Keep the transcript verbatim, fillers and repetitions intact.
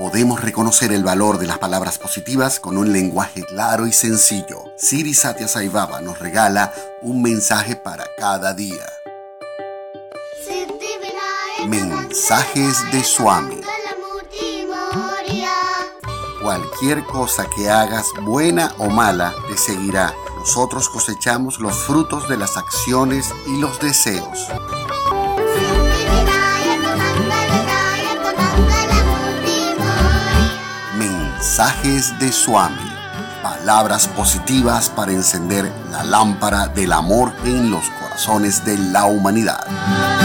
Podemos reconocer el valor de las palabras positivas con un lenguaje claro y sencillo. Siri Satya Sai Baba nos regala un mensaje para cada día. Mensajes de Swami. Cualquier cosa que hagas, buena o mala, te seguirá. Nosotros cosechamos los frutos de las acciones y los deseos. Mensajes de Swami. Palabras positivas para encender la lámpara del amor en los corazones de la humanidad.